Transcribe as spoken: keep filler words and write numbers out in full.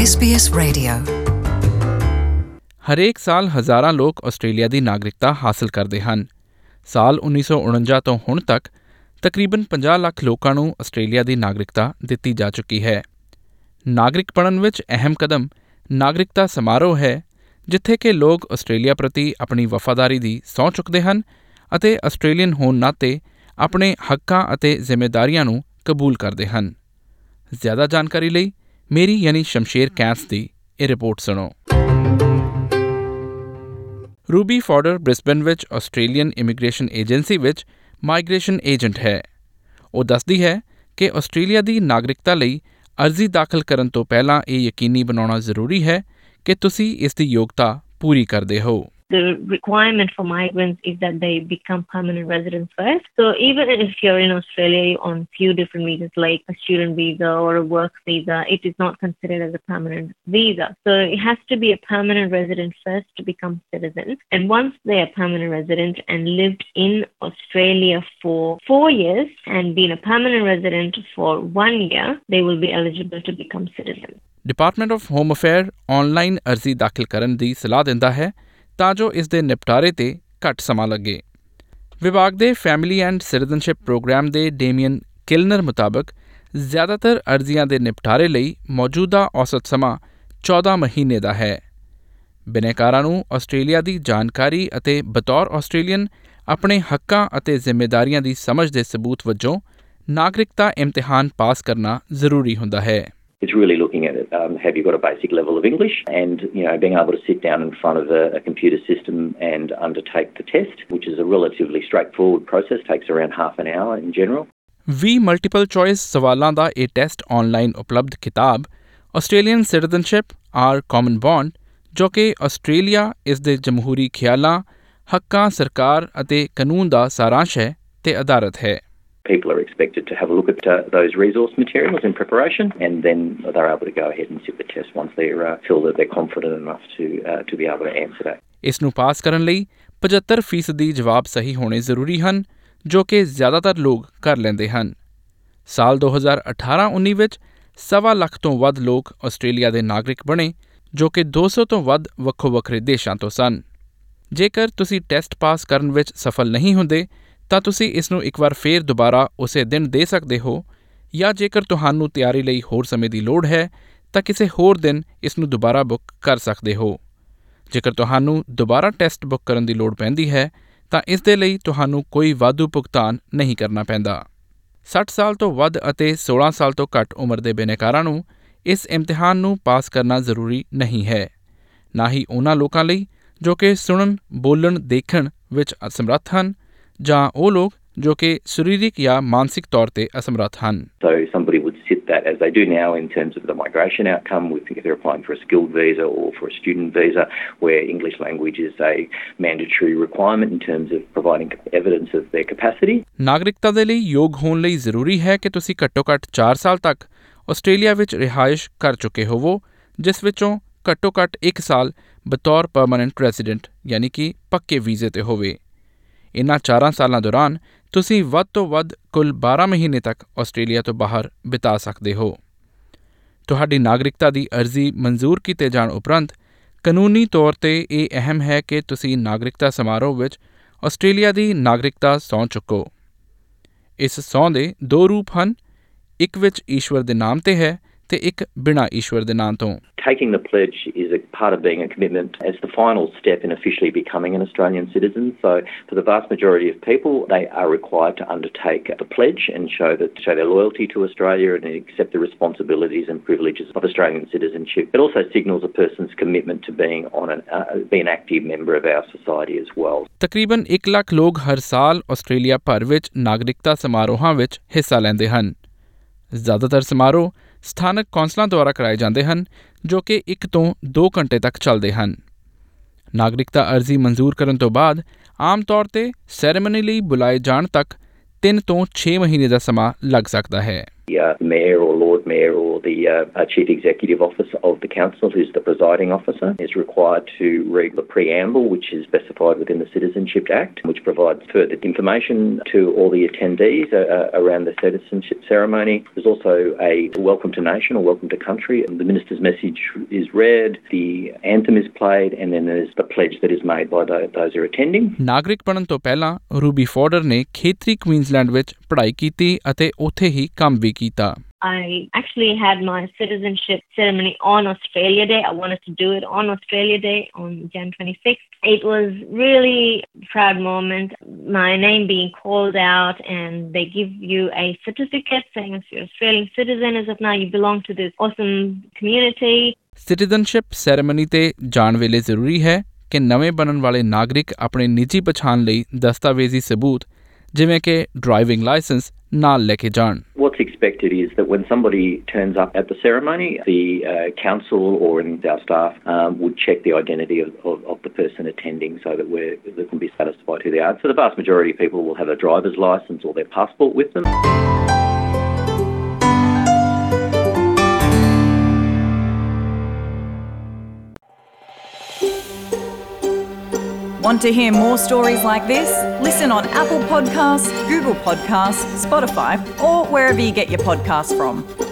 S B S radio. ਹਰੇਕ ਸਾਲ ਹਜ਼ਾਰਾਂ ਲੋਕ ਆਸਟ੍ਰੇਲੀਆ ਦੀ ਨਾਗਰਿਕਤਾ ਹਾਸਲ ਕਰਦੇ ਹਨ। ਸਾਲ ਉੱਨੀ ਸੌ ਉਣੰਜਾ ਤੋਂ ਹੁਣ ਤੱਕ ਤਕਰੀਬਨ ਪੰਜਾਹ ਲੱਖ ਲੋਕਾਂ ਨੂੰ ਆਸਟ੍ਰੇਲੀਆ ਦੀ ਨਾਗਰਿਕਤਾ ਦਿੱਤੀ ਜਾ ਚੁੱਕੀ ਹੈ। ਨਾਗਰਿਕ ਬਣਨ ਵਿੱਚ ਅਹਿਮ ਕਦਮ ਨਾਗਰਿਕਤਾ ਸਮਾਰੋਹ ਹੈ, ਜਿੱਥੇ ਕਿ ਲੋਕ ਆਸਟ੍ਰੇਲੀਆ ਪ੍ਰਤੀ ਆਪਣੀ ਵਫ਼ਾਦਾਰੀ ਦੀ ਸਹੁੰ ਚੁੱਕਦੇ ਹਨ ਅਤੇ ਆਸਟ੍ਰੇਲੀਅਨ ਹੋਣ ਨਾਤੇ ਆਪਣੇ ਹੱਕਾਂ ਅਤੇ ਜ਼ਿੰਮੇਦਾਰੀਆਂ ਨੂੰ ਕਬੂਲ ਕਰਦੇ ਹਨ। ਜ਼ਿਆਦਾ ਜਾਣਕਾਰੀ ਲਈ ਮੇਰੀ ਯਾਨੀ ਸ਼ਮਸ਼ੇਰ ਕੈਂਥ ਦੀ ਇਹ ਰਿਪੋਰਟ ਸੁਣੋ। ਰੂਬੀ ਫੋਡਰ ਬ੍ਰਿਸਬਨ ਵਿੱਚ ਆਸਟ੍ਰੇਲੀਅਨ ਇਮੀਗ੍ਰੇਸ਼ਨ ਏਜੰਸੀ ਵਿੱਚ ਮਾਈਗ੍ਰੇਸ਼ਨ ਏਜੰਟ ਹੈ। ਉਹ ਦੱਸਦੀ ਹੈ ਕਿ ਆਸਟ੍ਰੇਲੀਆ ਦੀ ਨਾਗਰਿਕਤਾ ਲਈ ਅਰਜ਼ੀ ਦਾਖਲ ਕਰਨ ਤੋਂ ਪਹਿਲਾਂ ਇਹ ਯਕੀਨੀ ਬਣਾਉਣਾ ਜ਼ਰੂਰੀ ਹੈ ਕਿ ਤੁਸੀਂ ਇਸ ਦੀ ਯੋਗਤਾ ਪੂਰੀ ਕਰਦੇ ਹੋ। The requirement for migrants is that they become permanent residents first. So even if you're in Australia on few different visas like a student visa or a work visa, it is not considered as a permanent visa. So it has to be a permanent resident first to become citizens. And once they are permanent resident and lived in Australia for four years and been a permanent resident for one year, they will be eligible to become citizens. Department of Home Affairs online ਅਰਜ਼ੀ ਦਾਖਲ ਕਰਨ ਦੀ ਸਲਾਹ ਦਿੰਦਾ ਹੈ ਤਾਂ ਜੋ ਇਸ ਦੇ ਨਿਪਟਾਰੇ 'ਤੇ ਘੱਟ ਸਮਾਂ ਲੱਗੇ। ਵਿਭਾਗ ਦੇ ਫੈਮਿਲੀ ਐਂਡ ਸਿਟੀਜ਼ਨਸ਼ਿਪ ਪ੍ਰੋਗਰਾਮ ਦੇ ਡੇਮੀਅਨ ਕਿਲਨਰ ਮੁਤਾਬਕ ਜ਼ਿਆਦਾਤਰ ਅਰਜ਼ੀਆਂ ਦੇ ਨਿਪਟਾਰੇ ਲਈ ਮੌਜੂਦਾ ਔਸਤ ਸਮਾਂ ਚੌਦਾਂ ਮਹੀਨੇ ਦਾ ਹੈ। ਬਿਨੈਕਾਰਾਂ ਨੂੰ ਆਸਟ੍ਰੇਲੀਆ ਦੀ ਜਾਣਕਾਰੀ ਅਤੇ ਬਤੌਰ ਆਸਟ੍ਰੇਲੀਅਨ ਆਪਣੇ ਹੱਕਾਂ ਅਤੇ ਜ਼ਿੰਮੇਦਾਰੀਆਂ ਦੀ ਸਮਝ ਦੇ ਸਬੂਤ ਵਜੋਂ ਨਾਗਰਿਕਤਾ ਇਮਤਿਹਾਨ ਪਾਸ ਕਰਨਾ ਜ਼ਰੂਰੀ ਹੁੰਦਾ ਹੈ। It's really looking at it. Um, have you got a basic level of English, and you know, being able to sit down in front of a, a computer system and undertake the test, which is a relatively straightforward process, takes around half an hour in general. ਵੀਹ multiple choice ਸਵਾਲਾਂ ਦਾ ਇਹ test online ਉਪਲਬਧ ਕਿਤਾਬ Australian citizenship our common bond, ਜੋ ਕਿ Australia, ਇਸ ਦੇ ਜਮਹੂਰੀ ਖਿਆਲਾਂ, ਹੱਕਾਂ, ਸਰਕਾਰ ਅਤੇ ਕਾਨੂੰਨ ਦਾ ਸਾਰਾਂਸ਼ ਹੈ ਤੇ ਆਧਾਰਿਤ ਹੈ। People are expected to have a look at uh, those resource materials in preparation, and then they're able to go ahead and sit the test once they uh, feel that they're confident enough to uh, to be able to answer that. ਇਸ ਨੂੰ ਪਾਸ ਕਰਨ ਲਈ ਪਝੱਤਰ ਫੀਸਦੀ ਜਵਾਬ ਸਹੀ ਹੋਣੇ ਜ਼ਰੂਰੀ ਹਨ, ਜੋ ਕਿ ਜ਼ਿਆਦਾਤਰ ਲੋਕ ਕਰ ਲੈਂਦੇ ਹਨ। ਸਾਲ ਦੋ ਹਜ਼ਾਰ ਅਠਾਰਾਂ ਉੱਨੀ ਵਿੱਚ ਸਵਾ ਲੱਖ ਤੋਂ ਵੱਧ ਲੋਕ ਆਸਟ੍ਰੇਲੀਆ ਦੇ ਨਾਗਰਿਕ ਬਣੇ, ਜੋ ਕਿ ਦੋ ਸੌ ਤੋਂ ਵੱਧ ਵੱਖੋ ਵੱਖਰੇ ਦੇਸ਼ਾਂ ਤੋਂ ਸਨ। ਜੇਕਰ ਤੁਸੀਂ ਟੈਸਟ ਪਾਸ ਕਰਨ ਵਿੱਚ ਸਫਲ ਨਹੀਂ ਹੁੰਦੇ ਤਾਂ ਤੁਸੀਂ ਇਸ ਨੂੰ ਇੱਕ ਵਾਰ ਫੇਰ ਦੁਬਾਰਾ ਉਸੇ ਦਿਨ ਦੇ ਸਕਦੇ ਹੋ, ਜਾਂ ਜੇਕਰ ਤੁਹਾਨੂੰ ਤਿਆਰੀ ਲਈ ਹੋਰ ਸਮੇਂ ਦੀ ਲੋੜ ਹੈ ਤਾਂ ਕਿਸੇ ਹੋਰ ਦਿਨ ਇਸ ਨੂੰ ਦੁਬਾਰਾ ਬੁੱਕ ਕਰ ਸਕਦੇ ਹੋ। ਜੇਕਰ ਤੁਹਾਨੂੰ ਦੁਬਾਰਾ ਟੈਸਟ ਬੁੱਕ ਕਰਨ ਦੀ ਲੋੜ ਪੈਂਦੀ ਹੈ ਤਾਂ ਇਸ ਦੇ ਲਈ ਤੁਹਾਨੂੰ ਕੋਈ ਵਾਧੂ ਭੁਗਤਾਨ ਨਹੀਂ ਕਰਨਾ ਪੈਂਦਾ। ਸੱਠ ਸਾਲ ਤੋਂ ਵੱਧ ਅਤੇ ਸੋਲਾਂ ਸਾਲ ਤੋਂ ਘੱਟ ਉਮਰ ਦੇ ਬਿਨੈਕਾਰਾਂ ਨੂੰ ਇਸ ਇਮਤਿਹਾਨ ਨੂੰ ਪਾਸ ਕਰਨਾ ਜ਼ਰੂਰੀ ਨਹੀਂ ਹੈ, ਨਾ ਹੀ ਉਹਨਾਂ ਲੋਕਾਂ ਲਈ ਜੋ ਕਿ ਸੁਣਨ, ਬੋਲਣ, ਦੇਖਣ ਵਿੱਚ ਅਸਮਰੱਥ ਹਨ, ਜਾਂ ਉਹ ਲੋਕ ਜੋ ਕਿ ਸਰੀਰਕ ਜਾਂ ਮਾਨਸਿਕ ਤੌਰ 'ਤੇ ਅਸਮਰੱਥ ਹਨ। So somebody would sit that as they do now in terms of the migration outcome, with if they're applying for a skilled visa or for a student visa, where English language is a mandatory requirement in terms of providing evidence of their capacity. ਨਾਗਰਿਕਤਾ ਦੇ ਲਈ ਯੋਗ ਹੋਣ ਲਈ ਜ਼ਰੂਰੀ ਹੈ ਕਿ ਤੁਸੀਂ ਘੱਟੋ-ਘੱਟ ਚਾਰ ਸਾਲ ਤੱਕ ਆਸਟ੍ਰੇਲੀਆ ਵਿੱਚ ਰਿਹਾਇਸ਼ ਕਰ ਚੁੱਕੇ ਹੋਵੋ, ਜਿਸ ਵਿੱਚੋਂ ਘੱਟੋ-ਘੱਟ ਇੱਕ ਸਾਲ ਬਤੌਰ ਪਰਮਾਨੈਂਟ ਰੈਜ਼ੀਡੈਂਟ ਯਾਨੀ ਕਿ ਪੱਕੇ ਵੀਜ਼ੇ 'ਤੇ ਹੋਵੇ। ਇਨ੍ਹਾਂ ਚਾਰਾਂ ਸਾਲਾਂ ਦੌਰਾਨ ਤੁਸੀਂ ਵੱਧ ਤੋਂ ਵੱਧ ਕੁੱਲ ਬਾਰਾਂ ਮਹੀਨੇ ਤੱਕ ਆਸਟ੍ਰੇਲੀਆ ਤੋਂ ਬਾਹਰ ਬਿਤਾ ਸਕਦੇ ਹੋ। ਤੁਹਾਡੀ ਨਾਗਰਿਕਤਾ ਦੀ ਅਰਜ਼ੀ ਮਨਜ਼ੂਰ ਕੀਤੇ ਜਾਣ ਉਪਰੰਤ ਕਾਨੂੰਨੀ ਤੌਰ 'ਤੇ ਇਹ ਅਹਿਮ ਹੈ ਕਿ ਤੁਸੀਂ ਨਾਗਰਿਕਤਾ ਸਮਾਰੋਹ ਵਿੱਚ ਆਸਟ੍ਰੇਲੀਆ ਦੀ ਨਾਗਰਿਕਤਾ ਸਹੁੰ ਚੁੱਕੋ। ਇਸ ਸਹੁੰ ਦੇ ਦੋ ਰੂਪ ਹਨ, ਇੱਕ ਵਿੱਚ ਈਸ਼ਵਰ ਦੇ ਨਾਮ 'ਤੇ ਹੈ ਤੇ ਇੱਕ ਬਿਨਾਂ ਈਸ਼ਵਰ ਦੇ ਨਾਮ ਤੋਂ। Taking the pledge is a part of being a commitment as the final step in officially becoming an Australian citizen. So for the vast majority of people, they are required to undertake the pledge and show that show their loyalty to Australia and accept the responsibilities and privileges of Australian citizenship. It also signals a person's commitment to being on an uh, be an active member of our society as well. ਤਕਰੀਬਨ ਇੱਕ ਲੱਖ ਲੋਕ ਹਰ ਸਾਲ Australia ਭਰ ਵਿੱਚ ਨਾਗਰਿਕਤਾ ਸਮਾਰੋਹਾਂ ਵਿੱਚ ਹਿੱਸਾ ਲੈਂਦੇ ਹਨ। ਜ਼ਿਆਦਾਤਰ ਸਮਾਰੋਹ ਸਥਾਨਕ ਕੌਂਸਲਾਂ ਦੁਆਰਾ ਕਰਾਏ ਜਾਂਦੇ ਹਨ, ਜੋ ਕਿ ਇੱਕ ਤੋਂ ਦੋ ਘੰਟੇ ਤੱਕ ਚੱਲਦੇ ਹਨ। ਨਾਗਰਿਕਤਾ ਅਰਜ਼ੀ ਮਨਜ਼ੂਰ ਕਰਨ ਤੋਂ ਬਾਅਦ ਆਮ ਤੌਰ 'ਤੇ ਸੈਰੇਮਨੀ ਲਈ ਬੁਲਾਏ ਜਾਣ ਤੱਕ ਤਿੰਨ ਤੋਂ ਛੇ ਮਹੀਨੇ ਦਾ ਸਮਾਂ ਲੱਗ ਸਕਦਾ ਹੈ। The uh, mayor or Lord Mayor or the uh, chief executive officer of the council, who's the presiding officer, is required to read the preamble, which is specified within the Citizenship Act, which provides further information to all the attendees uh, around the citizenship ceremony. There's also a welcome to nation or welcome to country. The minister's message is read, the anthem is played, and then there's the pledge that is made by the, those who are attending. ਨਾਗਰਿਕ ਬਣਨ ਤੋਂ ਪਹਿਲਾਂ Ruby ਫੋਰਡਰ ਨੇ ਖੇਤਰੀ Queensland ਵਿੱਚ ਪੜ੍ਹਾਈ ਕੀਤੀ ਅਤੇ ਉੱਥੇ ਹੀ ਕੰਮ ਵੀ ਕੀਤਾ। I actually had my citizenship ceremony on Australia Day. I wanted to do it on Australia Day on January twenty-sixth. It was really a proud moment, my name being called out, and they give you a certificate saying if you're an Australian citizen, as of now you belong to this awesome community. Citizenship ceremony ਤੇ ਜਾਣ ਵੇਲੇ ਜ਼ਰੂਰੀ ਹੈ ਕਿ ਨਵੇਂ ਬਣਨ ਵਾਲੇ ਨਾਗਰਿਕ ਆਪਣੇ ਨਿੱਜੀ ਪਛਾਣ ਲਈ ਦਸਤਾਵੇਜ਼ੀ ਸਬੂਤ ਜਿਵੇਂ ਕਿ ਡਰਾਈਵਿੰਗ ਲਾਇਸੈਂਸ ਨਾਲ ਲੈ ਕੇ ਜਾਣ। What's expected is that when somebody turns up at the ceremony, the uh, council or our staff um, would check the identity of, of, of the person attending so that we're, they can be satisfied who they are. So the vast majority of people will have a driver's license or their passport with them. Want to hear more stories like this? Listen on Apple Podcasts, Google Podcasts, Spotify, or wherever you get your podcasts from.